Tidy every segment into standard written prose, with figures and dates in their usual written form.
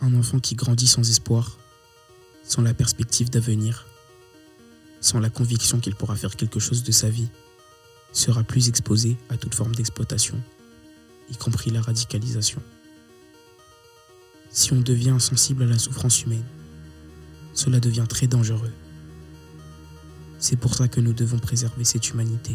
Un enfant qui grandit sans espoir, sans la perspective d'avenir, sans la conviction qu'il pourra faire quelque chose de sa vie, sera plus exposé à toute forme d'exploitation, y compris la radicalisation. Si on devient insensible à la souffrance humaine, cela devient très dangereux. C'est pour ça que nous devons préserver cette humanité.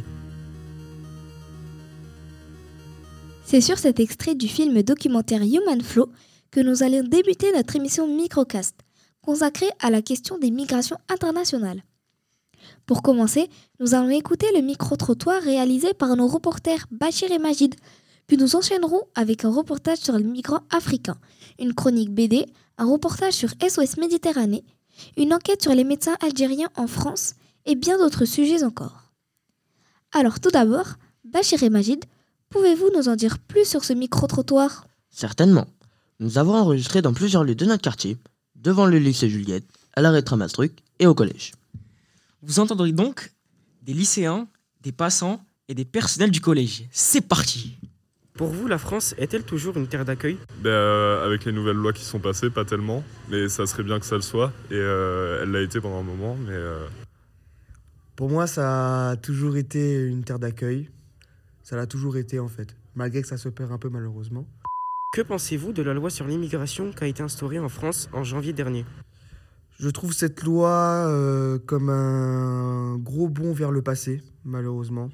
C'est sur cet extrait du film documentaire Human Flow que nous allons débuter notre émission Microcast, consacrée à la question des migrations internationales. Pour commencer, nous allons écouter le micro-trottoir réalisé par nos reporters Bachir et Majid, puis nous enchaînerons avec un reportage sur les migrants africains, une chronique BD, un reportage sur SOS Méditerranée, une enquête sur les médecins algériens en France et bien d'autres sujets encore. Alors tout d'abord, Bachir et Majid, pouvez-vous nous en dire plus sur ce micro-trottoir ? Certainement. Nous avons enregistré dans plusieurs lieux de notre quartier, devant le lycée Juliette, à l'arrêt Tramastruc et au collège. Vous entendrez donc des lycéens, des passants et des personnels du collège. C'est parti! Pour vous, la France est-elle toujours une terre d'accueil ? Avec les nouvelles lois qui sont passées, pas tellement, mais ça serait bien que ça le soit, et elle l'a été pendant un moment, mais... Pour moi, ça a toujours été une terre d'accueil. Ça l'a toujours été en fait, malgré que ça se perd un peu malheureusement. Que pensez-vous de la loi sur l'immigration qui a été instaurée en France en janvier dernier ? Je trouve cette loi comme un gros bond vers le passé, malheureusement.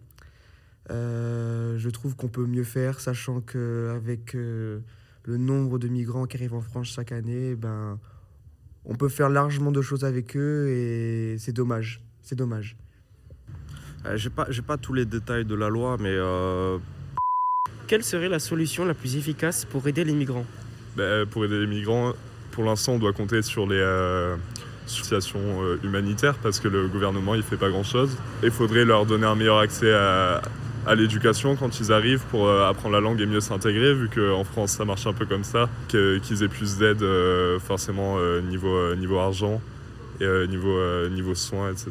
Je trouve qu'on peut mieux faire, sachant qu'avec le nombre de migrants qui arrivent en France chaque année, on peut faire largement de choses avec eux et c'est dommage. C'est dommage. J'ai pas tous les détails de la loi, mais... Quelle serait la solution la plus efficace pour aider les migrants ? Pour aider les migrants, pour l'instant, on doit compter sur les associations humanitaires parce que le gouvernement, il fait pas grand-chose. Il faudrait leur donner un meilleur accès à l'éducation quand ils arrivent pour apprendre la langue et mieux s'intégrer, vu qu'en France, ça marche un peu comme ça, qu'ils aient plus d'aide forcément niveau argent et niveau soins, etc.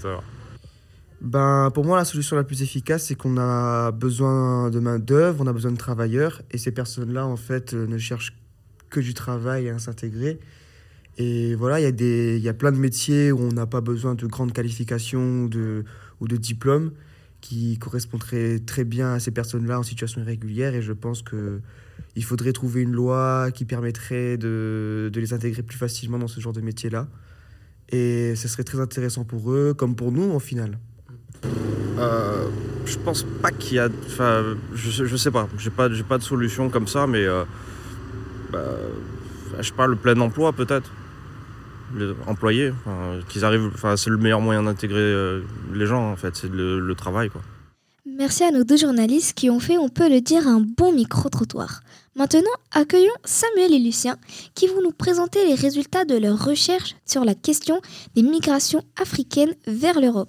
Pour moi, la solution la plus efficace, c'est qu'on a besoin de main-d'œuvre, on a besoin de travailleurs, et ces personnes-là, en fait, ne cherchent que du travail à s'intégrer. Et voilà, il y a plein de métiers où on n'a pas besoin de grandes qualifications ou de diplômes qui correspondraient très bien à ces personnes-là en situation irrégulière. Et je pense qu'il faudrait trouver une loi qui permettrait de les intégrer plus facilement dans ce genre de métier-là. Et ce serait très intéressant pour eux, comme pour nous, au final. Je pense pas qu'il y a... Enfin, je sais pas. J'ai pas de solution comme ça, mais... je sais pas, le plein emploi, peut-être. Les employés, qu'ils arrivent... Enfin, c'est le meilleur moyen d'intégrer les gens, en fait. C'est le travail, quoi. Merci à nos deux journalistes qui ont fait, on peut le dire, un bon micro-trottoir. Maintenant, accueillons Samuel et Lucien qui vont nous présenter les résultats de leur recherche sur la question des migrations africaines vers l'Europe.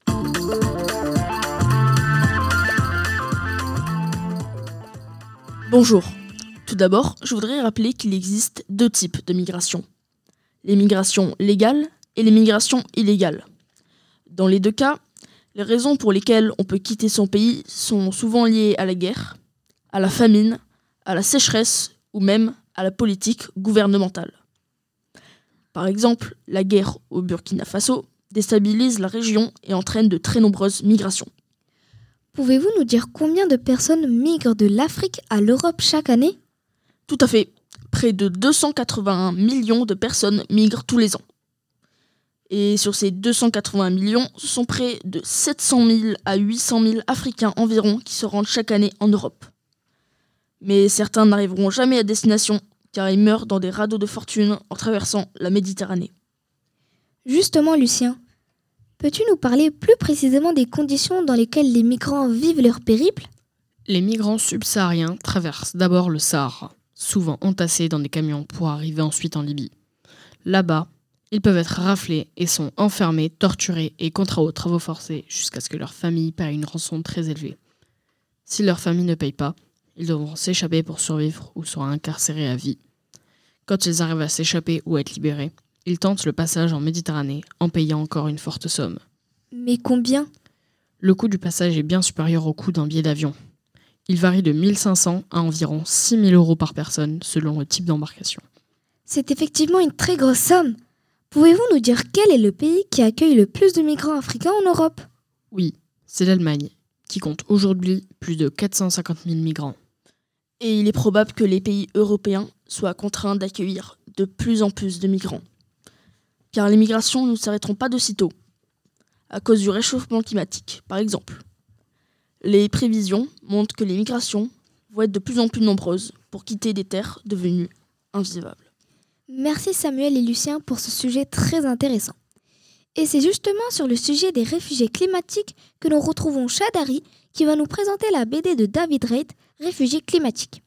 Bonjour. Tout d'abord, je voudrais rappeler qu'il existe deux types de migration. Les migrations légales et les migrations illégales. Dans les deux cas, les raisons pour lesquelles on peut quitter son pays sont souvent liées à la guerre, à la famine, à la sécheresse ou même à la politique gouvernementale. Par exemple, la guerre au Burkina Faso déstabilise la région et entraîne de très nombreuses migrations. Pouvez-vous nous dire combien de personnes migrent de l'Afrique à l'Europe chaque année ? Tout à fait. Près de 281 millions de personnes migrent tous les ans. Et sur ces 280 millions, ce sont près de 700 000 à 800 000 Africains environ qui se rendent chaque année en Europe. Mais certains n'arriveront jamais à destination, car ils meurent dans des radeaux de fortune en traversant la Méditerranée. Justement, Lucien, peux-tu nous parler plus précisément des conditions dans lesquelles les migrants vivent leur périple ? Les migrants subsahariens traversent d'abord le Sahara, souvent entassés dans des camions pour arriver ensuite en Libye. Là-bas, ils peuvent être raflés et sont enfermés, torturés et contraints aux travaux forcés jusqu'à ce que leur famille paie une rançon très élevée. Si leur famille ne paye pas, ils devront s'échapper pour survivre ou seront incarcérés à vie. Quand ils arrivent à s'échapper ou à être libérés, ils tentent le passage en Méditerranée en payant encore une forte somme. Mais combien ? Le coût du passage est bien supérieur au coût d'un billet d'avion. Il varie de 1 500 à environ 6 000 € par personne selon le type d'embarcation. C'est effectivement une très grosse somme. Pouvez-vous nous dire quel est le pays qui accueille le plus de migrants africains en Europe? Oui, c'est l'Allemagne, qui compte aujourd'hui plus de 450 000 migrants. Et il est probable que les pays européens soient contraints d'accueillir de plus en plus de migrants. Car les migrations ne s'arrêteront pas de sitôt, à cause du réchauffement climatique, par exemple. Les prévisions montrent que les migrations vont être de plus en plus nombreuses pour quitter des terres devenues invivables. Merci Samuel et Lucien pour ce sujet très intéressant. Et c'est justement sur le sujet des réfugiés climatiques que nous retrouvons Chadari qui va nous présenter la BD de David Reid, Réfugiés climatiques.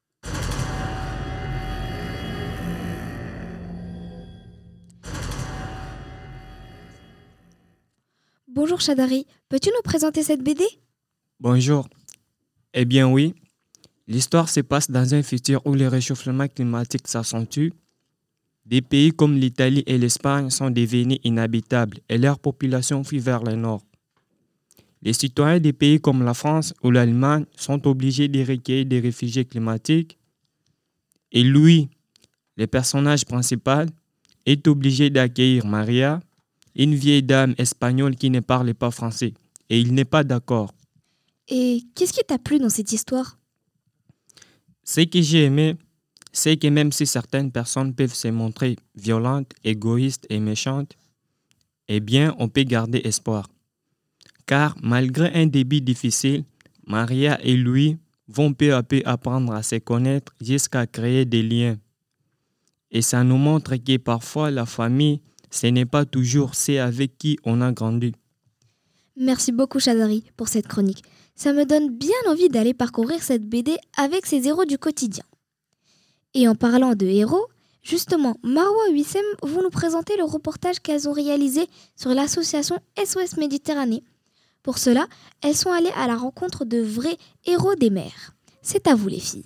Bonjour Chadari, peux-tu nous présenter cette BD? Bonjour. Eh bien oui, l'histoire se passe dans un futur où le réchauffement climatique s'accentue. Des pays comme l'Italie et l'Espagne sont devenus inhabitables et leur population fuit vers le nord. Les citoyens des pays comme la France ou l'Allemagne sont obligés de recueillir des réfugiés climatiques. Et lui, le personnage principal, est obligé d'accueillir Maria, une vieille dame espagnole qui ne parle pas français. Et il n'est pas d'accord. Et qu'est-ce qui t'a plu dans cette histoire? Ce que j'ai aimé, c'est que même si certaines personnes peuvent se montrer violentes, égoïstes et méchantes, eh bien, on peut garder espoir. Car malgré un début difficile, Maria et lui vont peu à peu apprendre à se connaître jusqu'à créer des liens. Et ça nous montre que parfois la famille, ce n'est pas toujours ceux avec qui on a grandi. Merci beaucoup Chadari pour cette chronique. Ça me donne bien envie d'aller parcourir cette BD avec ces héros du quotidien. Et en parlant de héros, justement, Marwa et Wissem vont nous présenter le reportage qu'elles ont réalisé sur l'association SOS Méditerranée. Pour cela, elles sont allées à la rencontre de vrais héros des mers. C'est à vous les filles.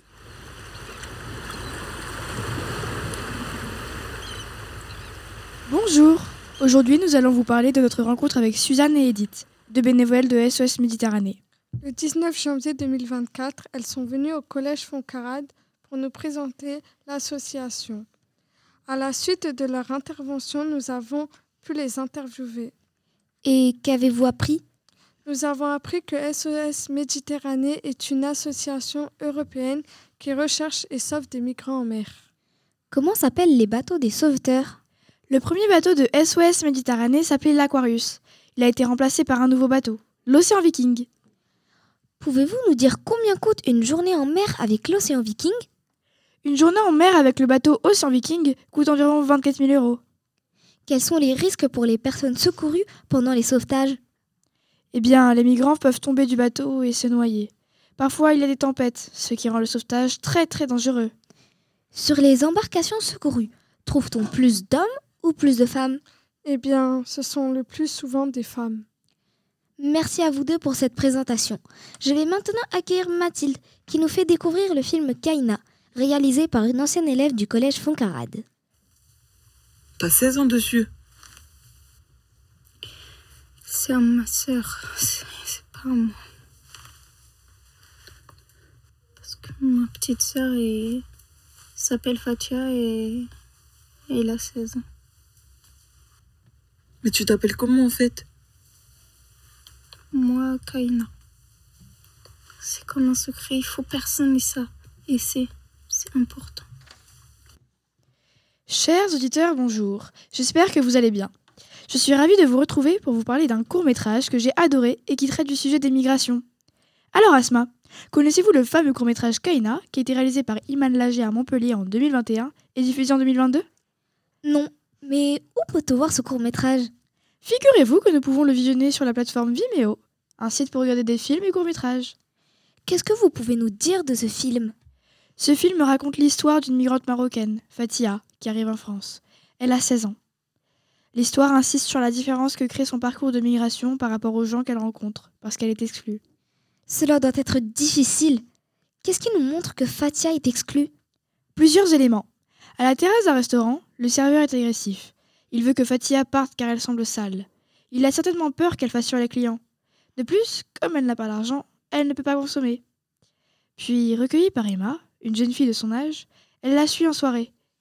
Bonjour. Aujourd'hui, nous allons vous parler de notre rencontre avec Suzanne et Edith, deux bénévoles de SOS Méditerranée. Le 19 janvier 2024, elles sont venues au collège Foncarade pour nous présenter l'association. À la suite de leur intervention, nous avons pu les interviewer. Et qu'avez-vous appris? Nous avons appris que SOS Méditerranée est une association européenne qui recherche et sauve des migrants en mer. Comment s'appellent les bateaux des sauveteurs? Le premier bateau de SOS Méditerranée s'appelait l'Aquarius. Il a été remplacé par un nouveau bateau, l'Océan Viking. Pouvez-vous nous dire combien coûte une journée en mer avec l'Océan Viking? Une journée en mer avec le bateau Océan Viking coûte environ 24 000 €. Quels sont les risques pour les personnes secourues pendant les sauvetages? Eh bien, les migrants peuvent tomber du bateau et se noyer. Parfois, il y a des tempêtes, ce qui rend le sauvetage très très dangereux. Sur les embarcations secourues, trouve-t-on plus d'hommes ou plus de femmes? Eh bien, ce sont le plus souvent des femmes. Merci à vous deux pour cette présentation. Je vais maintenant accueillir Mathilde, qui nous fait découvrir le film Kaina, réalisé par une ancienne élève du collège Foncarade. T'as 16 ans dessus. C'est à ma sœur, c'est pas à moi. Parce que ma petite sœur s'appelle Fatia et elle a 16 ans. Mais tu t'appelles comment en fait? Moi, Kaina. C'est comme un secret, il faut personne ne ça. Et c'est important. Chers auditeurs, bonjour. J'espère que vous allez bien. Je suis ravie de vous retrouver pour vous parler d'un court-métrage que j'ai adoré et qui traite du sujet des migrations. Alors Asma, connaissez-vous le fameux court-métrage Kaina qui a été réalisé par Iman Lager à Montpellier en 2021 et diffusé en 2022? Non, mais où peut-on voir ce court-métrage? Figurez-vous que nous pouvons le visionner sur la plateforme Vimeo, un site pour regarder des films et courts-métrages. Qu'est-ce que vous pouvez nous dire de ce film? Ce film raconte l'histoire d'une migrante marocaine, Fatia, qui arrive en France. Elle a 16 ans. L'histoire insiste sur la différence que crée son parcours de migration par rapport aux gens qu'elle rencontre, parce qu'elle est exclue. Cela doit être difficile. Qu'est-ce qui nous montre que Fatia est exclue? Plusieurs éléments. À la terrasse d'un restaurant, le serveur est agressif. Il veut que Fatia parte car elle semble sale. Il a certainement peur qu'elle fasse sur les clients. De plus, comme elle n'a pas d'argent, elle ne peut pas consommer. Puis, recueillie par Emma, une jeune fille de son âge, elle la suit en soirée.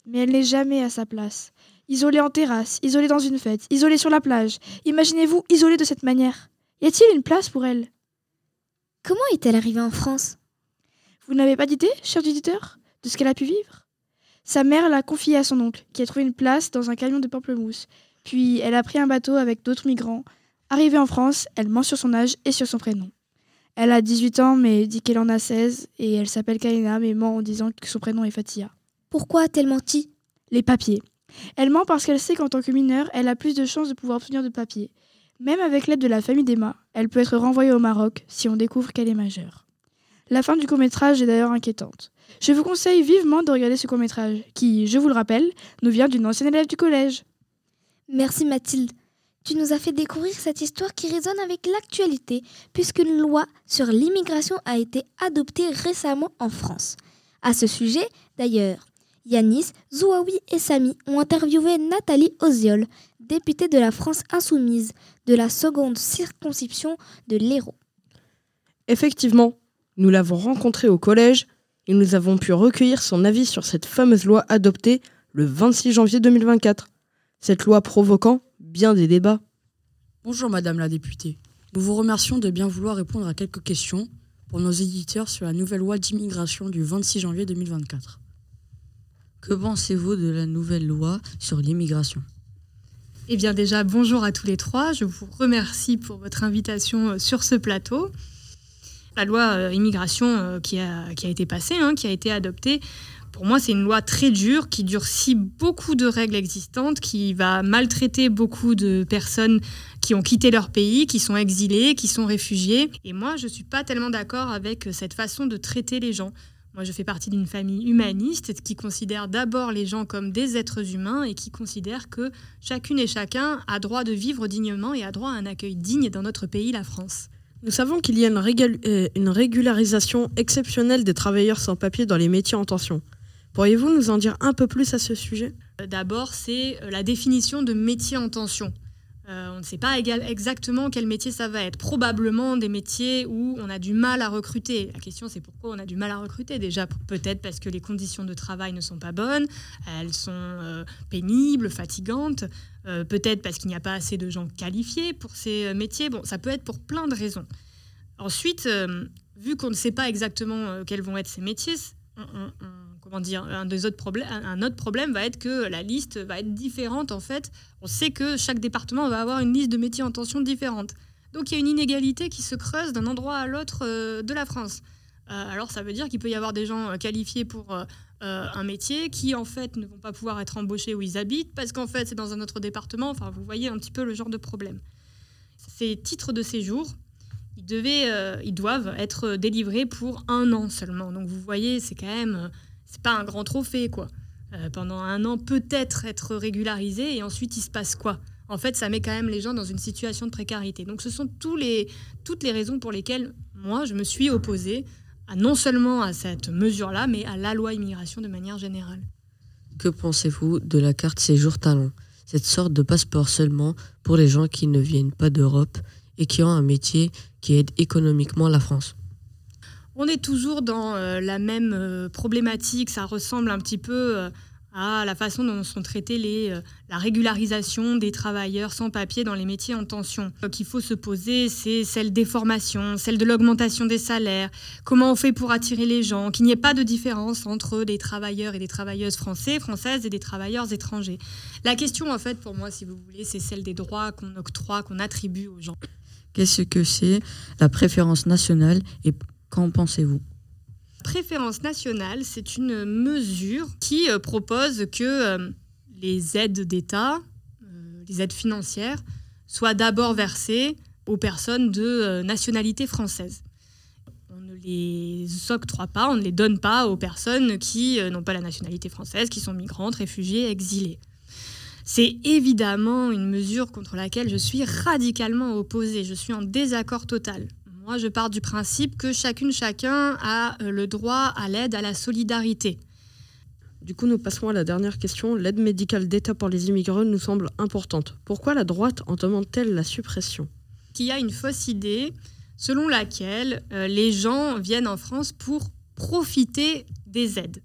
mais elle n'est jamais à sa place. Isolée en terrasse, isolée dans une fête, isolée sur la plage. Imaginez-vous isolée de cette manière. Y a-t-il une place pour elle? Comment est-elle arrivée en France? Vous n'avez pas d'idée, cher auditeur, de ce qu'elle a pu vivre? Sa mère l'a confiée à son oncle, qui a trouvé une place dans un camion de pamplemousse. Puis elle a pris un bateau avec d'autres migrants. Arrivée en France, elle ment sur son âge et sur son prénom. Elle a 18 ans, mais dit qu'elle en a 16, et elle s'appelle Kaina, mais ment en disant que son prénom est Fatia. Pourquoi a-t-elle menti? Les papiers. Elle ment parce qu'elle sait qu'en tant que mineure, elle a plus de chances de pouvoir obtenir de papiers. Même avec l'aide de la famille d'Emma, elle peut être renvoyée au Maroc si on découvre qu'elle est majeure. La fin du court-métrage est d'ailleurs inquiétante. Je vous conseille vivement de regarder ce court-métrage, qui, je vous le rappelle, nous vient d'une ancienne élève du collège. Merci Mathilde. Tu nous as fait découvrir cette histoire qui résonne avec l'actualité, puisqu'une loi sur l'immigration a été adoptée récemment en France. À ce sujet, d'ailleurs, Yanis, Zouaoui et Samy ont interviewé Nathalie Oziol, députée de la France Insoumise, de la seconde circonscription de l'Hérault. Effectivement, nous l'avons rencontrée au collège et nous avons pu recueillir son avis sur cette fameuse loi adoptée le 26 janvier 2024. Cette loi provoquant bien des débats. Bonjour Madame la députée. Nous vous remercions de bien vouloir répondre à quelques questions pour nos éditeurs sur la nouvelle loi d'immigration du 26 janvier 2024. Que pensez-vous de la nouvelle loi sur l'immigration ? Eh bien déjà, bonjour à tous les trois. Je vous remercie pour votre invitation sur ce plateau. La loi immigration qui a été passée, qui a été adoptée, pour moi, c'est une loi très dure qui durcit beaucoup de règles existantes, qui va maltraiter beaucoup de personnes qui ont quitté leur pays, qui sont exilées, qui sont réfugiées. Et moi, je ne suis pas tellement d'accord avec cette façon de traiter les gens. Moi, je fais partie d'une famille humaniste qui considère d'abord les gens comme des êtres humains et qui considère que chacune et chacun a droit de vivre dignement et a droit à un accueil digne dans notre pays, la France. Nous savons qu'il y a une régularisation exceptionnelle des travailleurs sans papier dans les métiers en tension. Pourriez-vous nous en dire un peu plus à ce sujet ? D'abord, c'est la définition de métier en tension. On ne sait pas exactement quel métier ça va être. Probablement des métiers où on a du mal à recruter. La question, c'est pourquoi on a du mal à recruter. Déjà, peut-être parce que les conditions de travail ne sont pas bonnes, elles sont pénibles, fatigantes. Peut-être parce qu'il n'y a pas assez de gens qualifiés pour ces métiers. Bon, ça peut être pour plein de raisons. Ensuite, vu qu'on ne sait pas exactement quels vont être ces métiers, un autre problème va être que la liste va être différente en fait. On sait que chaque département va avoir une liste de métiers en tension différente. Donc il y a une inégalité qui se creuse d'un endroit à l'autre de la France. Alors ça veut dire qu'il peut y avoir des gens qualifiés pour un métier qui en fait ne vont pas pouvoir être embauchés où ils habitent parce qu'en fait c'est dans un autre département. Enfin vous voyez un petit peu le genre de problème. Ces titres de séjour, ils doivent être délivrés pour 1 an seulement. Donc vous voyez, c'est quand même... c'est pas un grand trophée, quoi. Pendant 1 an, peut-être être régularisé, et ensuite, il se passe quoi ? En fait, ça met quand même les gens dans une situation de précarité. Donc, ce sont toutes les raisons pour lesquelles, moi, je me suis opposée non seulement à cette mesure-là, mais à la loi immigration de manière générale. Que pensez-vous de la carte séjour talent ? Cette sorte de passeport seulement pour les gens qui ne viennent pas d'Europe et qui ont un métier qui aide économiquement la France. On est toujours dans la même problématique. Ça ressemble un petit peu à la façon dont sont traités la régularisation des travailleurs sans papier dans les métiers en tension. Qu'il faut se poser, c'est celle des formations, celle de l'augmentation des salaires, comment on fait pour attirer les gens, qu'il n'y ait pas de différence entre des travailleurs et des travailleuses françaises et des travailleurs étrangers. La question, en fait, pour moi, si vous voulez, c'est celle des droits qu'on octroie, qu'on attribue aux gens. Qu'est-ce que c'est la préférence nationale et qu'en pensez-vous ? Préférence nationale, c'est une mesure qui propose que les aides d'État, les aides financières, soient d'abord versées aux personnes de nationalité française. On ne les octroie pas, on ne les donne pas aux personnes qui n'ont pas la nationalité française, qui sont migrantes, réfugiées, exilées. C'est évidemment une mesure contre laquelle je suis radicalement opposée. Je suis en désaccord total. Moi, je pars du principe que chacun a le droit à l'aide, à la solidarité. Du coup, nous passons à la dernière question. L'aide médicale d'État pour les immigrés nous semble importante. Pourquoi la droite en demande-t-elle la suppression ? Qu'il y a une fausse idée selon laquelle les gens viennent en France pour profiter des aides.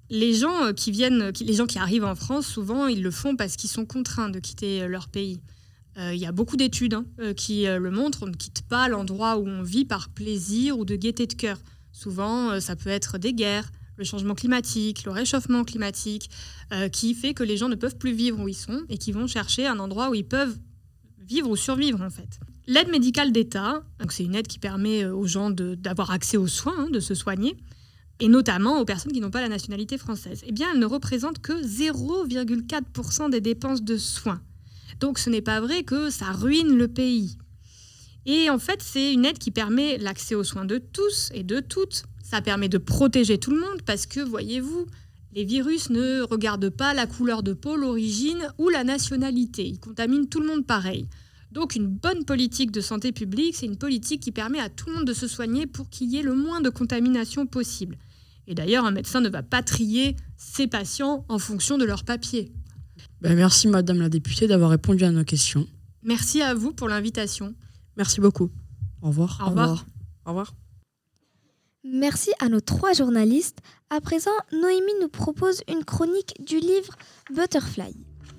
Les gens qui arrivent en France, souvent, ils le font parce qu'ils sont contraints de quitter leur pays. Il y a beaucoup d'études qui le montrent. On ne quitte pas l'endroit où on vit par plaisir ou de gaieté de cœur. Souvent, ça peut être des guerres, le changement climatique, le réchauffement climatique, qui fait que les gens ne peuvent plus vivre où ils sont et qui vont chercher un endroit où ils peuvent vivre ou survivre, en fait. L'aide médicale d'État, donc c'est une aide qui permet aux gens d'avoir accès aux soins, de se soigner, et notamment aux personnes qui n'ont pas la nationalité française. Eh bien, elle ne représente que 0,4% des dépenses de soins. Donc, ce n'est pas vrai que ça ruine le pays. Et en fait, c'est une aide qui permet l'accès aux soins de tous et de toutes. Ça permet de protéger tout le monde parce que, voyez-vous, les virus ne regardent pas la couleur de peau, l'origine ou la nationalité. Ils contaminent tout le monde pareil. Donc, une bonne politique de santé publique, c'est une politique qui permet à tout le monde de se soigner pour qu'il y ait le moins de contamination possible. Et d'ailleurs, un médecin ne va pas trier ses patients en fonction de leur papier. Merci Madame la députée d'avoir répondu à nos questions. Merci à vous pour l'invitation. Merci beaucoup. Au revoir. Au revoir. Au revoir. Merci à nos 3 journalistes. À présent, Noémie nous propose une chronique du livre Butterfly.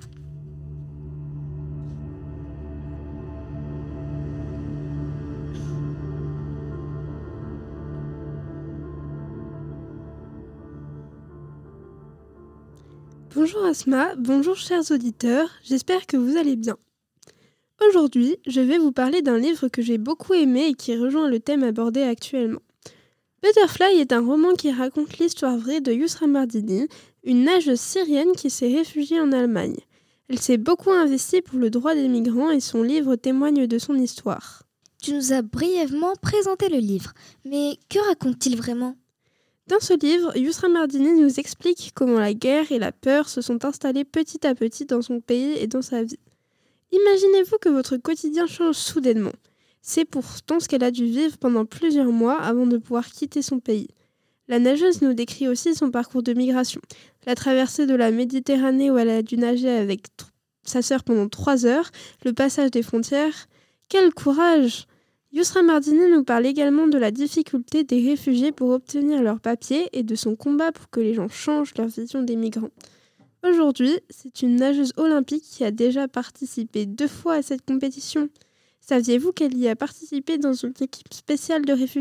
Bonjour Asma, bonjour chers auditeurs, j'espère que vous allez bien. Aujourd'hui, je vais vous parler d'un livre que j'ai beaucoup aimé et qui rejoint le thème abordé actuellement. Butterfly est un roman qui raconte l'histoire vraie de Yusra Mardini, une nageuse syrienne qui s'est réfugiée en Allemagne. Elle s'est beaucoup investie pour le droit des migrants et son livre témoigne de son histoire. Tu nous as brièvement présenté le livre, mais que raconte-t-il vraiment ? Dans ce livre, Yusra Mardini nous explique comment la guerre et la peur se sont installées petit à petit dans son pays et dans sa vie. Imaginez-vous que votre quotidien change soudainement. C'est pourtant ce qu'elle a dû vivre pendant plusieurs mois avant de pouvoir quitter son pays. La nageuse nous décrit aussi son parcours de migration. La traversée de la Méditerranée où elle a dû nager avec sa sœur pendant 3 heures, le passage des frontières. Quel courage! Yusra Mardini nous parle également de la difficulté des réfugiés pour obtenir leurs papiers et de son combat pour que les gens changent leur vision des migrants. Aujourd'hui, c'est une nageuse olympique qui a déjà participé 2 fois à cette compétition. Saviez-vous qu'elle y a participé dans une équipe spéciale de réfugiés ?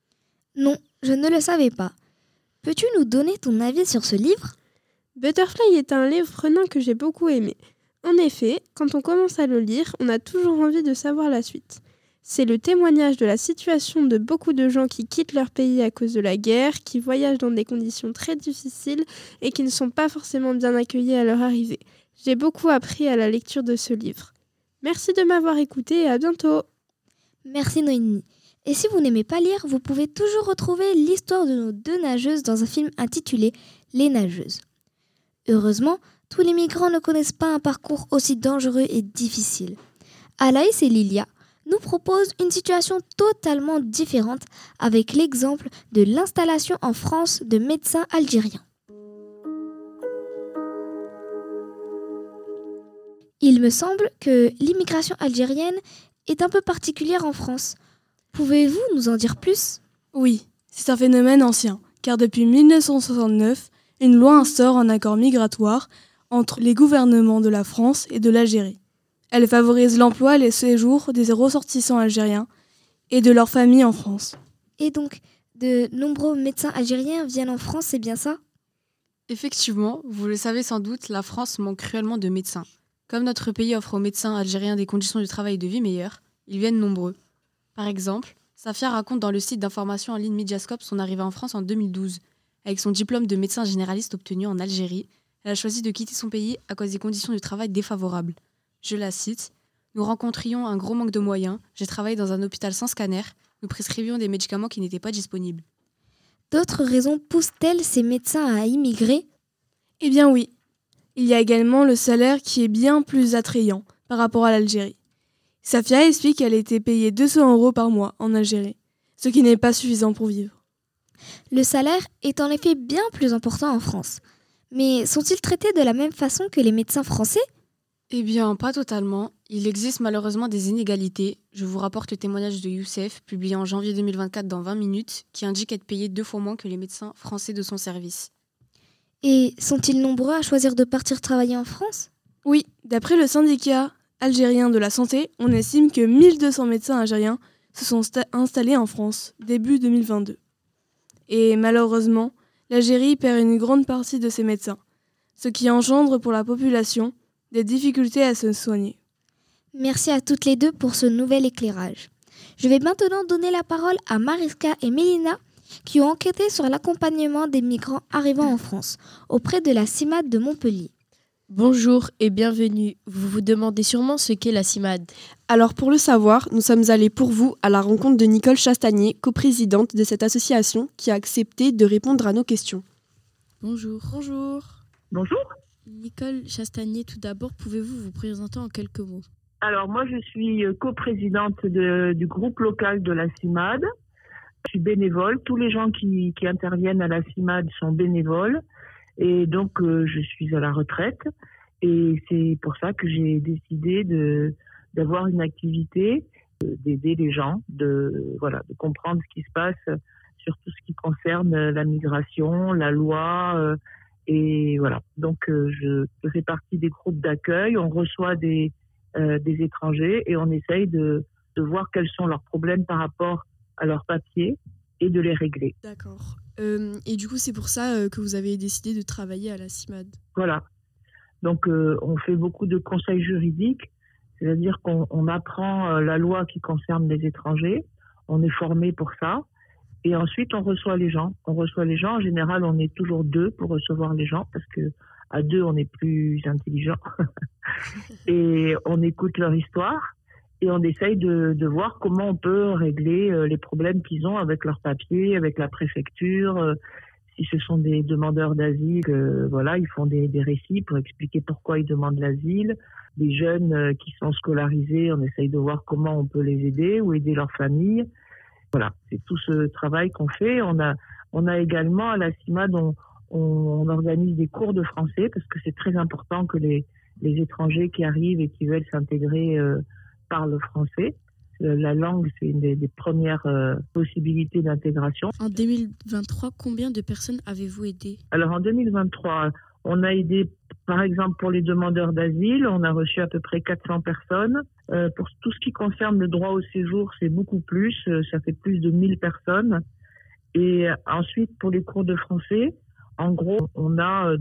Non, je ne le savais pas. Peux-tu nous donner ton avis sur ce livre ? Butterfly est un livre prenant que j'ai beaucoup aimé. En effet, quand on commence à le lire, on a toujours envie de savoir la suite. C'est le témoignage de la situation de beaucoup de gens qui quittent leur pays à cause de la guerre, qui voyagent dans des conditions très difficiles et qui ne sont pas forcément bien accueillis à leur arrivée. J'ai beaucoup appris à la lecture de ce livre. Merci de m'avoir écouté et à bientôt. Merci Noémie. Et si vous n'aimez pas lire, vous pouvez toujours retrouver l'histoire de nos 2 nageuses dans un film intitulé Les Nageuses. Heureusement, tous les migrants ne connaissent pas un parcours aussi dangereux et difficile. Alaïs et Lilia nous proposent une situation totalement différente avec l'exemple de l'installation en France de médecins algériens. Il me semble que l'immigration algérienne est un peu particulière en France. Pouvez-vous nous en dire plus ? Oui, c'est un phénomène ancien, car depuis 1969, une loi instaure un accord migratoire entre les gouvernements de la France et de l'Algérie. Elle favorise l'emploi et les séjours des ressortissants algériens et de leurs familles en France. Et donc, de nombreux médecins algériens viennent en France, c'est bien ça ? Effectivement, vous le savez sans doute, la France manque cruellement de médecins. Comme notre pays offre aux médecins algériens des conditions de travail et de vie meilleures, ils viennent nombreux. Par exemple, Safia raconte dans le site d'information en ligne Mediascope son arrivée en France en 2012. Avec son diplôme de médecin généraliste obtenu en Algérie, elle a choisi de quitter son pays à cause des conditions de travail défavorables. Je la cite, « Nous rencontrions un gros manque de moyens, j'ai travaillé dans un hôpital sans scanner, nous prescrivions des médicaments qui n'étaient pas disponibles. » D'autres raisons poussent-elles ces médecins à immigrer ? Eh bien oui. Il y a également le salaire qui est bien plus attrayant par rapport à l'Algérie. Safia explique qu'elle était payée 200 € par mois en Algérie, ce qui n'est pas suffisant pour vivre. Le salaire est en effet bien plus important en France. Mais sont-ils traités de la même façon que les médecins français ? Eh bien, pas totalement. Il existe malheureusement des inégalités. Je vous rapporte le témoignage de Youssef, publié en janvier 2024 dans 20 minutes, qui indique être payé 2 fois moins que les médecins français de son service. Et sont-ils nombreux à choisir de partir travailler en France? Oui, d'après le syndicat algérien de la santé, on estime que 1200 médecins algériens se sont installés en France début 2022. Et malheureusement, l'Algérie perd une grande partie de ses médecins, ce qui engendre pour la population des difficultés à se soigner. Merci à toutes les deux pour ce nouvel éclairage. Je vais maintenant donner la parole à Mariska et Mélina qui ont enquêté sur l'accompagnement des migrants arrivant en France auprès de la CIMAD de Montpellier. Bonjour et bienvenue. Vous vous demandez sûrement ce qu'est la CIMAD. Alors pour le savoir, nous sommes allés pour vous à la rencontre de Nicole Chastanier, coprésidente de cette association qui a accepté de répondre à nos questions. Bonjour. Bonjour. Nicole Chastanier, tout d'abord, pouvez-vous vous présenter en quelques mots? Alors moi je suis coprésidente du groupe local de la CIMAD. Je suis bénévole. Tous les gens qui interviennent à la CIMAD sont bénévoles. Et donc, je suis à la retraite. Et c'est pour ça que j'ai décidé d'avoir une activité, d'aider les gens, de comprendre ce qui se passe sur tout ce qui concerne la migration, la loi. Et voilà. Donc, je fais partie des groupes d'accueil. On reçoit des étrangers et on essaye de voir quels sont leurs problèmes par rapport à leurs papiers et de les régler. D'accord. Et du coup, c'est pour ça que vous avez décidé de travailler à la CIMAD. Voilà. Donc, on fait beaucoup de conseils juridiques, c'est-à-dire qu'on apprend la loi qui concerne les étrangers, on est formé pour ça, et ensuite on reçoit les gens. En général, on est toujours 2 pour recevoir les gens, parce que à 2, on est plus intelligent. Et on écoute leur histoire, et on essaye de voir comment on peut régler les problèmes qu'ils ont avec leurs papiers, avec la préfecture. Si ce sont des demandeurs d'asile, ils font des récits pour expliquer pourquoi ils demandent l'asile. Des jeunes qui sont scolarisés, on essaye de voir comment on peut les aider ou aider leur famille. Voilà, c'est tout ce travail qu'on fait. On a également à la CIMAD, on organise des cours de français parce que c'est très important que les étrangers qui arrivent et qui veulent s'intégrer parlent français. La langue, c'est une des premières possibilités d'intégration. En 2023, combien de personnes avez-vous aidé? Alors en 2023, on a aidé, par exemple, pour les demandeurs d'asile, on a reçu à peu près 400 personnes. Pour tout ce qui concerne le droit au séjour, c'est beaucoup plus, ça fait plus de 1000 personnes. Et ensuite, pour les cours de français, en gros, on a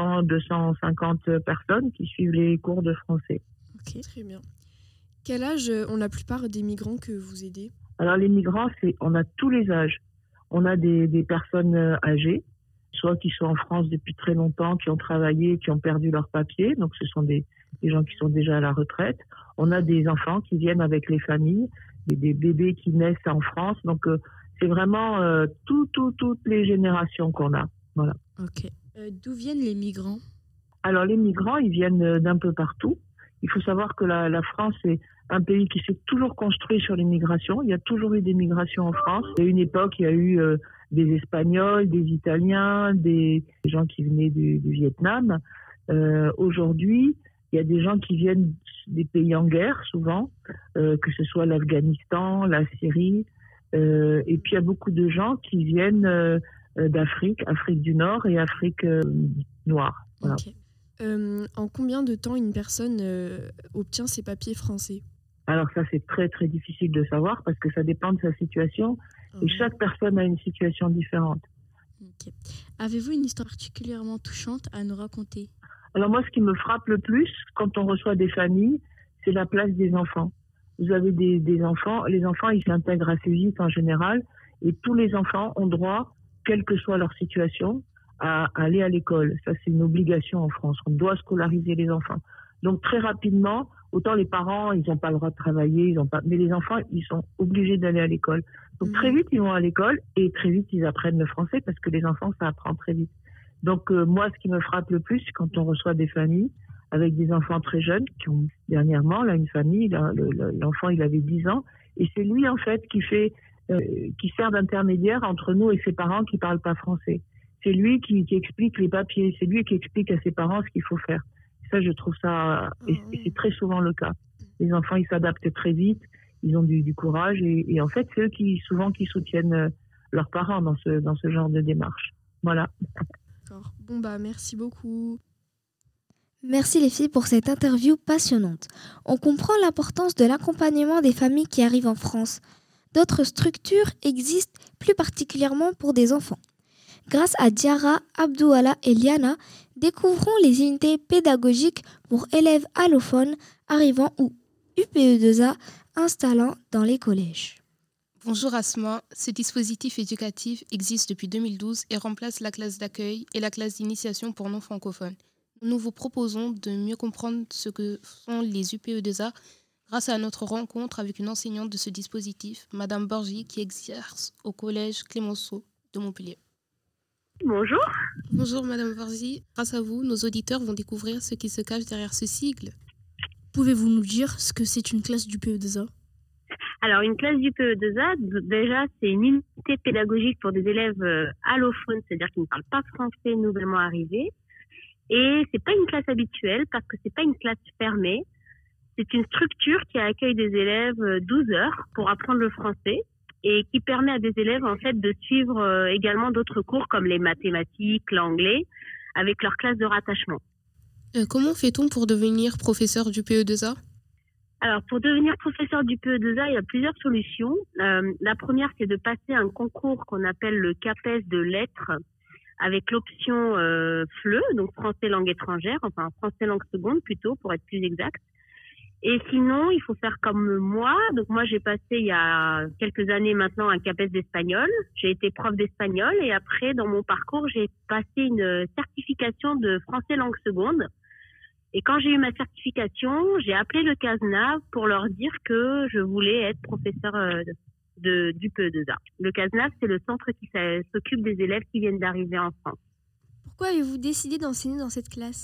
200-250 personnes qui suivent les cours de français. Ok, très bien. Quel âge ont la plupart des migrants que vous aidez? Alors les migrants, on a tous les âges. On a des personnes âgées, soit qui sont en France depuis très longtemps, qui ont travaillé, qui ont perdu leurs papiers, donc ce sont des gens qui sont déjà à la retraite. On a des enfants qui viennent avec les familles, des bébés qui naissent en France, donc c'est vraiment toutes les générations qu'on a. Voilà. Ok. D'où viennent les migrants? Alors les migrants, ils viennent d'un peu partout. Il faut savoir que la France est un pays qui s'est toujours construit sur l'immigration. Il y a toujours eu des migrations en France. Il y a une époque, il y a eu des Espagnols, des Italiens, des gens qui venaient du Vietnam. Aujourd'hui, il y a des gens qui viennent des pays en guerre, souvent, que ce soit l'Afghanistan, la Syrie. Et puis, il y a beaucoup de gens qui viennent d'Afrique, Afrique du Nord et Afrique noire. Voilà. Okay. En combien de temps une personne obtient ses papiers français? Alors ça, c'est très très difficile de savoir parce que ça dépend de sa situation et chaque personne a une situation différente. Okay. Avez-vous une histoire particulièrement touchante à nous raconter? Alors moi, ce qui me frappe le plus quand on reçoit des familles, c'est la place des enfants. Vous avez des enfants, les enfants, ils s'intègrent assez vite en général et tous les enfants ont droit, quelle que soit leur situation, à aller à l'école. Ça, c'est une obligation en France. On doit scolariser les enfants. Donc, très rapidement, autant les parents, ils n'ont pas le droit de travailler, mais les enfants, ils sont obligés d'aller à l'école. Donc, très vite, ils vont à l'école et très vite, ils apprennent le français parce que les enfants, ça apprend très vite. Donc, moi, ce qui me frappe le plus, c'est quand on reçoit des familles avec des enfants très jeunes qui ont, dernièrement, là, une famille, l'enfant, il avait 10 ans et c'est lui, en fait, qui sert d'intermédiaire entre nous et ses parents qui parlent pas français. C'est lui qui explique les papiers, c'est lui qui explique à ses parents ce qu'il faut faire. Ça, je trouve ça, et c'est très souvent le cas. Les enfants, ils s'adaptent très vite, ils ont du courage, et en fait, c'est eux qui soutiennent leurs parents dans ce genre de démarche. Voilà. D'accord. Bon, merci beaucoup. Merci les filles pour cette interview passionnante. On comprend l'importance de l'accompagnement des familles qui arrivent en France. D'autres structures existent plus particulièrement pour des enfants. Grâce à Diarra, Abdouala et Liana, découvrons les unités pédagogiques pour élèves allophones arrivant ou UPE2A installant dans les collèges. Bonjour Asma, ce dispositif éducatif existe depuis 2012 et remplace la classe d'accueil et la classe d'initiation pour non francophones. Nous vous proposons de mieux comprendre ce que sont les UPE2A grâce à notre rencontre avec une enseignante de ce dispositif, Madame Borgi, qui exerce au collège Clémenceau de Montpellier. Bonjour. Bonjour Madame Borgi, grâce à vous, nos auditeurs vont découvrir ce qui se cache derrière ce sigle. Pouvez-vous nous dire ce que c'est une classe d'UPE2A ? Alors, une classe d'UPE2A, déjà, c'est une unité pédagogique pour des élèves allophones, c'est-à-dire qui ne parlent pas français, nouvellement arrivés. Et c'est pas une classe habituelle parce que c'est pas une classe fermée. C'est une structure qui accueille des élèves 12 heures pour apprendre le français et qui permet à des élèves, en fait, de suivre également d'autres cours comme les mathématiques, l'anglais, avec leur classe de rattachement. Comment fait-on pour devenir professeur d'UPE2A ? Alors, pour devenir professeur du PE2A, il y a plusieurs solutions. La première, c'est de passer un concours qu'on appelle le CAPES de lettres avec l'option FLE, donc français langue étrangère, enfin français langue seconde plutôt, pour être plus exact. Et sinon, il faut faire comme moi. Donc moi, j'ai passé il y a quelques années maintenant un CAPES d'espagnol. J'ai été prof d'espagnol et après, dans mon parcours, j'ai passé une certification de français langue seconde. Et quand j'ai eu ma certification, j'ai appelé le CASNAV pour leur dire que je voulais être professeur du PE2A. Le CASNAV, c'est le centre qui s'occupe des élèves qui viennent d'arriver en France. Pourquoi avez-vous décidé d'enseigner dans cette classe ?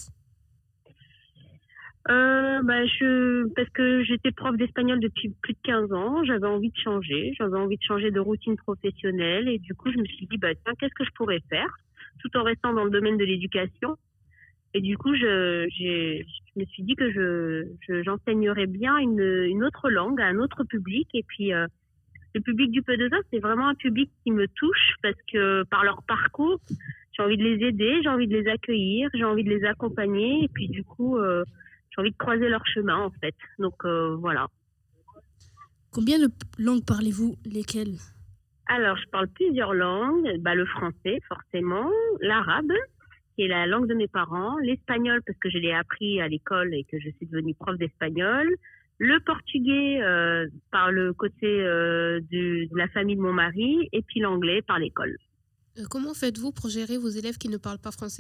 Parce que j'étais prof d'espagnol depuis plus de 15 ans. J'avais envie de changer. J'avais envie de changer de routine professionnelle. Et du coup, je me suis dit, tiens, qu'est-ce que je pourrais faire tout en restant dans le domaine de l'éducation ? Et du coup, je me suis dit que j'enseignerais bien une autre langue à un autre public. Et puis, le public du PE2A, c'est vraiment un public qui me touche parce que par leur parcours, j'ai envie de les aider, j'ai envie de les accueillir, j'ai envie de les accompagner. Et puis, du coup, j'ai envie de croiser leur chemin, en fait. Donc, voilà. Combien de langues parlez-vous ? Lesquelles ? Alors, je parle plusieurs langues. Le français, forcément, l'arabe, qui est la langue de mes parents, l'espagnol parce que je l'ai appris à l'école et que je suis devenue prof d'espagnol, le portugais par le côté de la famille de mon mari et puis l'anglais par l'école. Comment faites-vous pour gérer vos élèves qui ne parlent pas français ?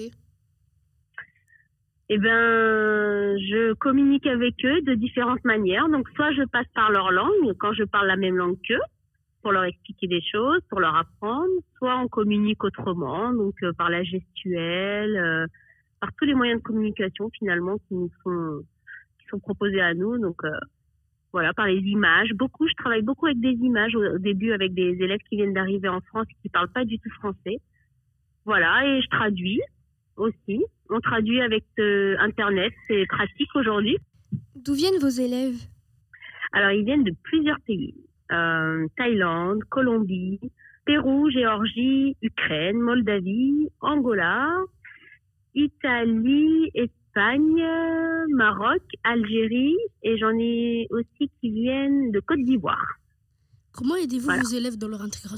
Je communique avec eux de différentes manières. Donc, soit je passe par leur langue quand je parle la même langue qu'eux, pour leur expliquer des choses, pour leur apprendre, soit on communique autrement, donc par la gestuelle, par tous les moyens de communication finalement qui sont proposés à nous, donc voilà, par les images. Je travaille beaucoup avec des images au début avec des élèves qui viennent d'arriver en France et qui parlent pas du tout français. Voilà, et je traduis aussi. On traduit avec Internet, c'est pratique aujourd'hui. D'où viennent vos élèves ? Alors, ils viennent de plusieurs pays. Thaïlande, Colombie, Pérou, Géorgie, Ukraine, Moldavie, Angola, Italie, Espagne, Maroc, Algérie et j'en ai aussi qui viennent de Côte d'Ivoire. Comment aidez-vous vos élèves dans leur intégration ?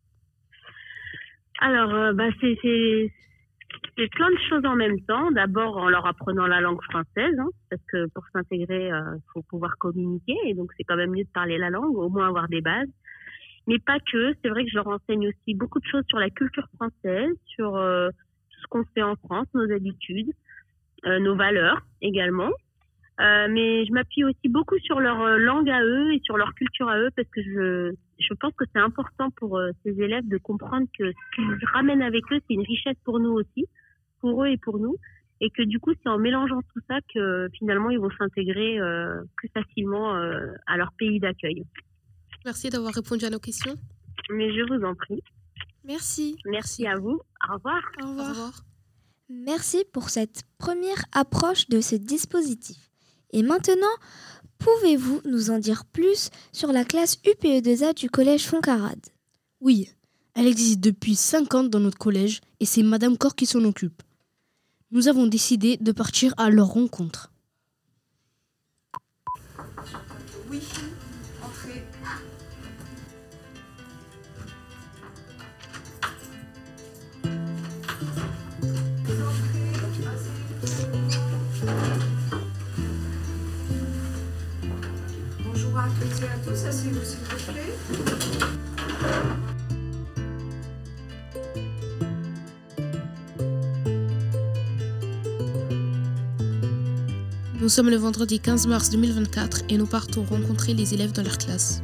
Alors, c'est plein de choses en même temps. D'abord, en leur apprenant la langue française, parce que pour s'intégrer, il faut pouvoir communiquer. Et donc, c'est quand même mieux de parler la langue, au moins avoir des bases. Mais pas que. C'est vrai que je leur enseigne aussi beaucoup de choses sur la culture française, sur tout ce qu'on fait en France, nos habitudes, nos valeurs également. Mais je m'appuie aussi beaucoup sur leur langue à eux et sur leur culture à eux, parce que je pense que c'est important pour ces élèves de comprendre que ce qu'ils ramènent avec eux, c'est une richesse pour nous aussi, pour eux et pour nous, et que du coup, c'est en mélangeant tout ça que finalement, ils vont s'intégrer plus facilement à leur pays d'accueil. Merci d'avoir répondu à nos questions. Mais je vous en prie. Merci. Merci à vous. Au revoir. Au revoir. Au revoir. Merci pour cette première approche de ce dispositif. Et maintenant, pouvez-vous nous en dire plus sur la classe UPE2A du collège Foncarade ? Oui, Elle existe depuis 5 ans dans notre collège et c'est Madame Cor qui s'en occupe. Nous avons décidé de partir à leur rencontre. Oui, entrez. Bonjour à toutes et à tous, asseyez-vous s'il vous plaît. Nous sommes le vendredi 15 mars 2024 et nous partons rencontrer les élèves dans leur classe.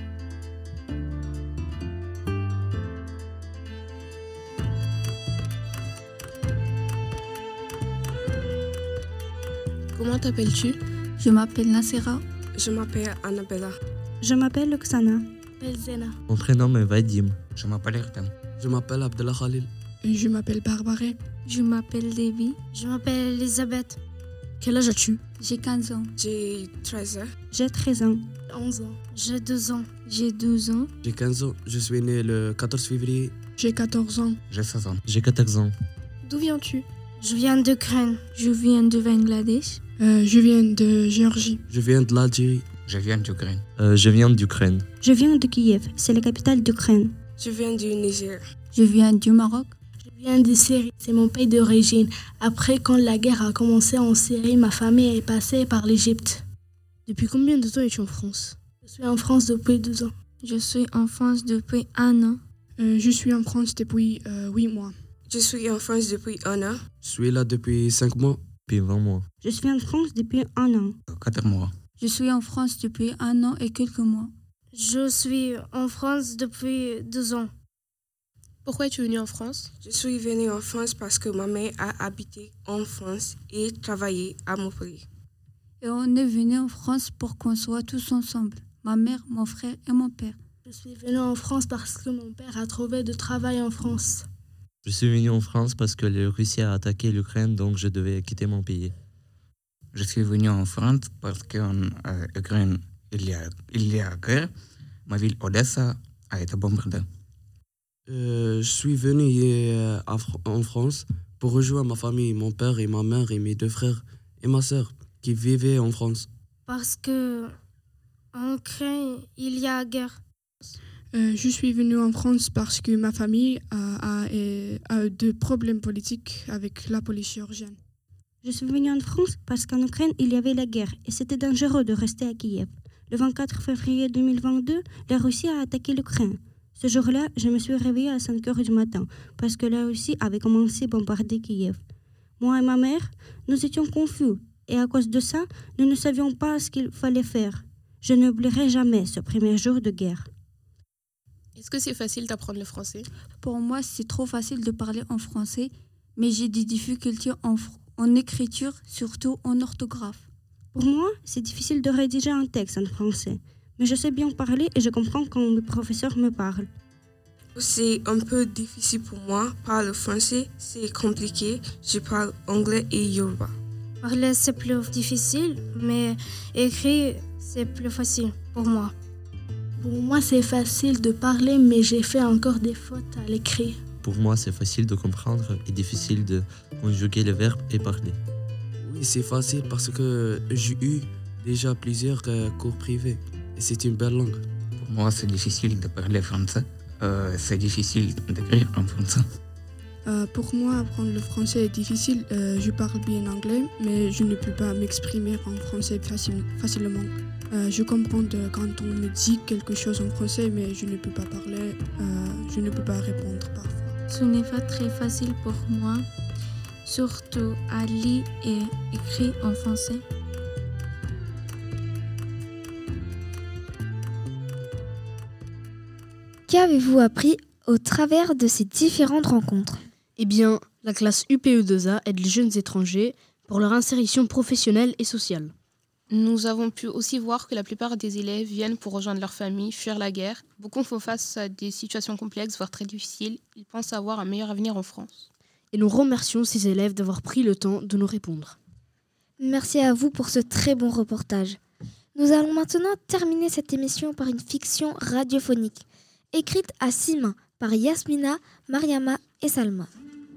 Comment t'appelles-tu? Je m'appelle Nassera. Je m'appelle Annabella. Je m'appelle Oksana. Je m'appelle Zena. Mon prénom est Vadim. Je m'appelle Ertem. Je m'appelle Abdallah Khalil. Je m'appelle Barbaré. Je m'appelle Devi. Je m'appelle Elisabeth. Quel âge as-tu? J'ai 15 ans. J'ai 13 ans. J'ai 13 ans. 11 ans. J'ai 2 ans. J'ai 12 ans. J'ai 15 ans. Je suis né le 14 février. J'ai 14 ans. J'ai 16 ans. J'ai 14 ans. D'où viens-tu? Je viens d'Ukraine. Je viens de Bangladesh. Je viens de Géorgie. Je viens de l'Algérie. Je viens d'Ukraine. Je viens d'Ukraine. Je viens de Kiev, c'est la capitale d'Ukraine. Je viens du Niger. Je viens du Maroc. Je viens de Syrie, c'est mon pays d'origine. Après, quand la guerre a commencé en Syrie, ma famille est passée par l'Égypte. Depuis combien de temps es-tu en France? Je suis en France depuis 2 ans. Je suis en France depuis 1 an. Je suis en France depuis 8 mois. Je suis en France depuis 1 an. Je suis là depuis 5 mois. Depuis 20 mois. Je suis en France depuis 1 an. 4 mois. Je suis en France depuis 1 an et quelques mois. Je suis en France depuis 2 ans. Pourquoi es-tu venue en France? Je suis venue en France parce que ma mère a habité en France et travaillé à Montpellier. Et on est venu en France pour qu'on soit tous ensemble. Ma mère, mon frère et mon père. Je suis venue en France parce que mon père a trouvé de travail en France. Je suis venu en France parce que la Russie a attaqué l'Ukraine, donc je devais quitter mon pays. Je suis venu en France parce qu'en Ukraine, il y a guerre. Ma ville Odessa a été bombardée. Je suis venu en France pour rejoindre ma famille, mon père et ma mère et mes 2 frères et ma sœur qui vivaient en France. Parce que en Ukraine, il y a guerre. Je suis venue en France parce que ma famille a de problèmes politiques avec la police géorgienne. Je suis venue en France parce qu'en Ukraine, il y avait la guerre et c'était dangereux de rester à Kiev. Le 24 février 2022, la Russie a attaqué l'Ukraine. Ce jour-là, je me suis réveillée à 5 heures du matin parce que la Russie avait commencé à bombarder Kiev. Moi et ma mère, nous étions confus et à cause de ça, nous ne savions pas ce qu'il fallait faire. Je n'oublierai jamais ce premier jour de guerre. Est-ce que c'est facile d'apprendre le français? Pour moi, c'est trop facile de parler en français, mais j'ai des difficultés en écriture, surtout en orthographe. Pour moi, c'est difficile de rédiger un texte en français, mais je sais bien parler et je comprends quand mes professeurs me parlent. C'est un peu difficile pour moi. Parler français, c'est compliqué. Je parle anglais et yoruba. Parler, c'est plus difficile, mais écrire, c'est plus facile pour moi. Pour moi, c'est facile de parler, mais j'ai fait encore des fautes à l'écrit. Pour moi, c'est facile de comprendre et difficile de conjuguer les verbes et parler. Oui, c'est facile parce que j'ai eu déjà plusieurs cours privés et c'est une belle langue. Pour moi, c'est difficile de parler français. C'est difficile d'écrire en français. Pour moi, apprendre le français est difficile. Je parle bien anglais, mais je ne peux pas m'exprimer en français facilement. Je comprends quand on me dit quelque chose en français, mais je ne peux pas parler, je ne peux pas répondre parfois. Ce n'est pas très facile pour moi, surtout à lire et écrire en français. Qu'avez-vous appris au travers de ces différentes rencontres? Eh bien, la classe UPE2A aide les jeunes étrangers pour leur insertion professionnelle et sociale. Nous avons pu aussi voir que la plupart des élèves viennent pour rejoindre leur famille, fuir la guerre. Beaucoup font face à des situations complexes, voire très difficiles. Ils pensent avoir un meilleur avenir en France. Et nous remercions ces élèves d'avoir pris le temps de nous répondre. Merci à vous pour ce très bon reportage. Nous allons maintenant terminer cette émission par une fiction radiophonique, écrite à 6 mains par Yasmina, Mariama et Salma.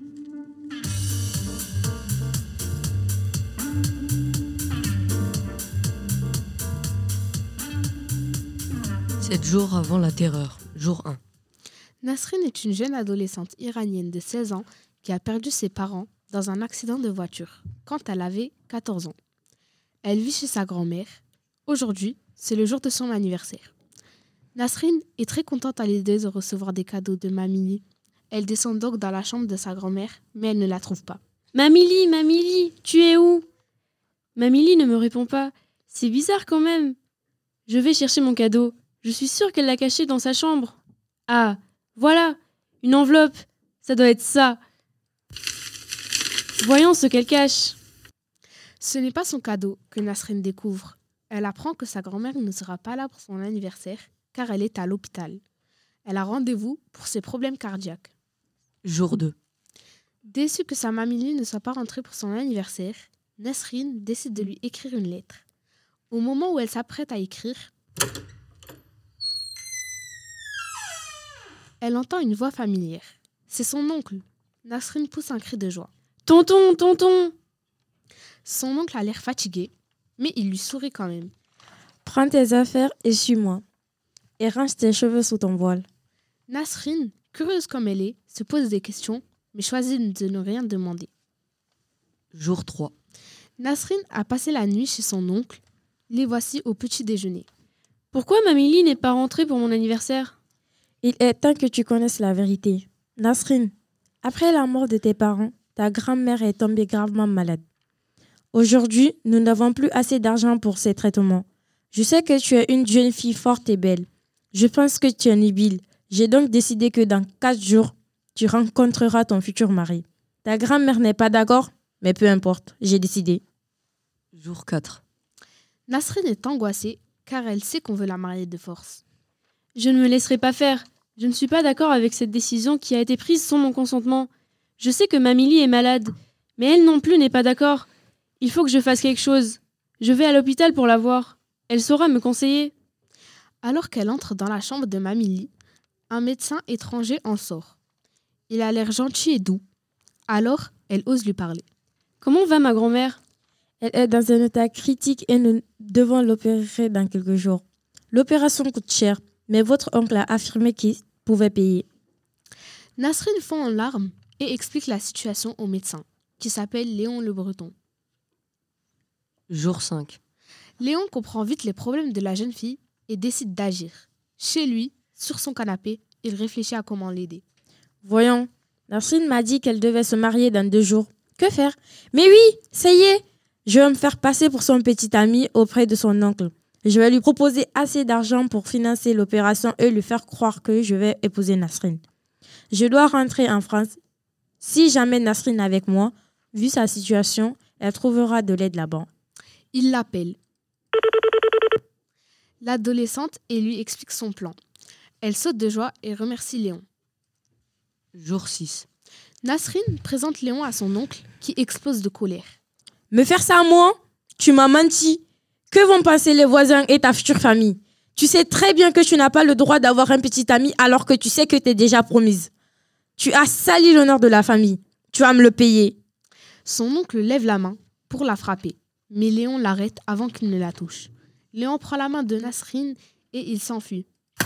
Sept jours avant la terreur, jour 1. Nasrine est une jeune adolescente iranienne de 16 ans qui a perdu ses parents dans un accident de voiture quand elle avait 14 ans. Elle vit chez sa grand-mère. Aujourd'hui, c'est le jour de son anniversaire. Nasrine est très contente à l'idée de recevoir des cadeaux de Mamili. Elle descend donc dans la chambre de sa grand-mère, mais elle ne la trouve pas. Mamili, tu es où? Mamili ne me répond pas. C'est bizarre quand même. Je vais chercher mon cadeau. Je suis sûre qu'elle l'a caché dans sa chambre. Ah, voilà, une enveloppe. Ça doit être ça. Voyons ce qu'elle cache. Ce n'est pas son cadeau que Nasrine découvre. Elle apprend que sa grand-mère ne sera pas là pour son anniversaire car elle est à l'hôpital. Elle a rendez-vous pour ses problèmes cardiaques. Jour 2. Déçue que sa Mamili ne soit pas rentrée pour son anniversaire, Nasrine décide de lui écrire une lettre. Au moment où elle s'apprête à écrire, elle entend une voix familière. C'est son oncle. Nasrine pousse un cri de joie. Tonton, tonton! Son oncle a l'air fatigué, mais il lui sourit quand même. Prends tes affaires et suis-moi. Et range tes cheveux sous ton voile. Nasrine, curieuse comme elle est, se pose des questions, mais choisit de ne rien demander. Jour 3. Nasrine a passé la nuit chez son oncle. Les voici au petit déjeuner. Pourquoi Mamili n'est pas rentrée pour mon anniversaire? Il est temps que tu connaisses la vérité. Nasrine, après la mort de tes parents, ta grand-mère est tombée gravement malade. Aujourd'hui, nous n'avons plus assez d'argent pour ses traitements. Je sais que tu es une jeune fille forte et belle. Je pense que tu es nubile. J'ai donc décidé que dans 4 jours, tu rencontreras ton futur mari. Ta grand-mère n'est pas d'accord, mais peu importe, j'ai décidé. Jour 4. Nasrine est angoissée car elle sait qu'on veut la marier de force. Je ne me laisserai pas faire. Je ne suis pas d'accord avec cette décision qui a été prise sans mon consentement. Je sais que Mamili est malade, mais elle non plus n'est pas d'accord. Il faut que je fasse quelque chose. Je vais à l'hôpital pour la voir. Elle saura me conseiller. Alors qu'elle entre dans la chambre de Mamili, un médecin étranger en sort. Il a l'air gentil et doux. Alors, elle ose lui parler. Comment va ma grand-mère? Elle est dans un état critique et nous devons l'opérer dans quelques jours. L'opération coûte cher, mais votre oncle a affirmé qu'il pouvait payer. Nasrine fond en larmes et explique la situation au médecin, qui s'appelle Léon Le Breton. Jour 5. Léon comprend vite les problèmes de la jeune fille et décide d'agir. Chez lui, sur son canapé, il réfléchit à comment l'aider. Voyons, Nasrine m'a dit qu'elle devait se marier dans 2 jours. Que faire? Mais oui, ça y est! Je vais me faire passer pour son petit ami auprès de son oncle. Je vais lui proposer assez d'argent pour financer l'opération et lui faire croire que je vais épouser Nasrine. Je dois rentrer en France. Si jamais Nasrine est avec moi, vu sa situation, elle trouvera de l'aide là-bas. Il l'appelle. L'adolescente et lui explique son plan. Elle saute de joie et remercie Léon. Jour 6. Nasrine présente Léon à son oncle qui explose de colère. Me faire ça à moi? Tu m'as menti. Que vont penser les voisins et ta future famille? Tu sais très bien que tu n'as pas le droit d'avoir un petit ami alors que tu sais que tu es déjà promise. Tu as sali l'honneur de la famille. Tu vas me le payer. Son oncle lève la main pour la frapper, mais Léon l'arrête avant qu'il ne la touche. Léon prend la main de Nasrine et il s'enfuit.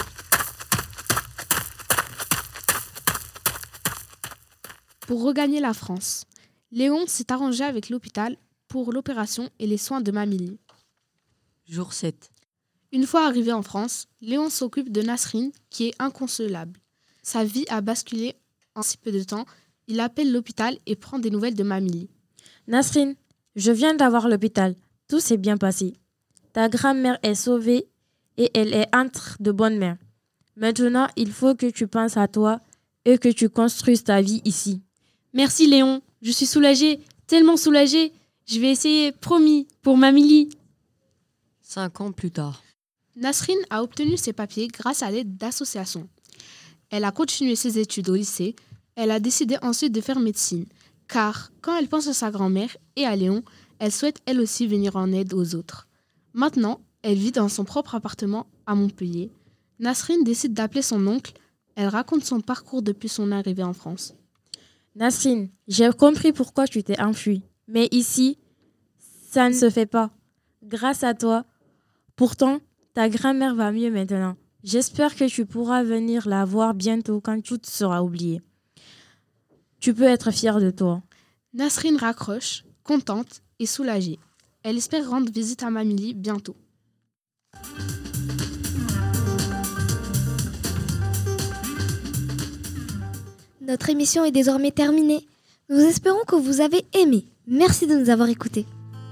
Pour regagner la France, Léon s'est arrangé avec l'hôpital pour l'opération et les soins de Mamili. Jour 7. Une fois arrivé en France, Léon s'occupe de Nasrine qui est inconsolable. Sa vie a basculé en si peu de temps. Il appelle l'hôpital et prend des nouvelles de Mamili. Nasrine, je viens d'avoir l'hôpital. Tout s'est bien passé. Ta grand-mère est sauvée et elle est entre de bonnes mains. Maintenant, il faut que tu penses à toi et que tu construises ta vie ici. Merci Léon, je suis soulagée, tellement soulagée. Je vais essayer, promis, pour Mamili. 5 ans plus tard. Nasrine a obtenu ses papiers grâce à l'aide d'associations. Elle a continué ses études au lycée. Elle a décidé ensuite de faire médecine. Car quand elle pense à sa grand-mère et à Léon, elle souhaite elle aussi venir en aide aux autres. Maintenant, elle vit dans son propre appartement à Montpellier. Nasrine décide d'appeler son oncle Elle raconte son parcours depuis son arrivée en France. Nasrine, j'ai compris pourquoi tu t'es enfuie. Mais ici, ça ne se fait pas. Grâce à toi. Pourtant, ta grand-mère va mieux maintenant. J'espère que tu pourras venir la voir bientôt quand tout sera oublié. Tu peux être fière de toi. Nasrine raccroche, contente et soulagée. Elle espère rendre visite à Mamili bientôt. Notre émission est désormais terminée. Nous espérons que vous avez aimé. Merci de nous avoir écoutés.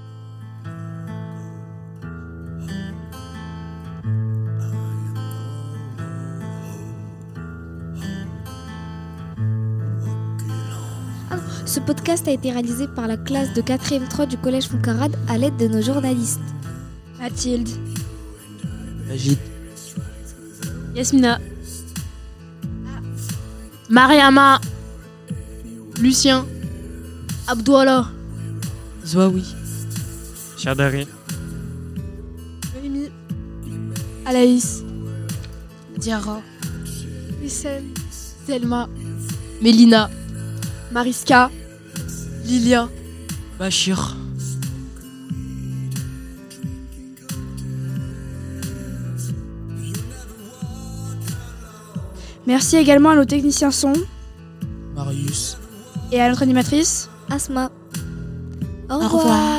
Ce podcast a été réalisé par la classe de 4e 3 du Collège Foncarade à l'aide de nos journalistes. Mathilde, Agit. Yasmina, Mariama, Lucien, Abdouallah, Zouaoui, Chardari, Noémie, Alaïs, Diara, Wissem, Selma, Mélina, Mariska, Lilia, Bachir. Merci également à nos techniciens son Marius et à notre animatrice Asma. Au Au revoir.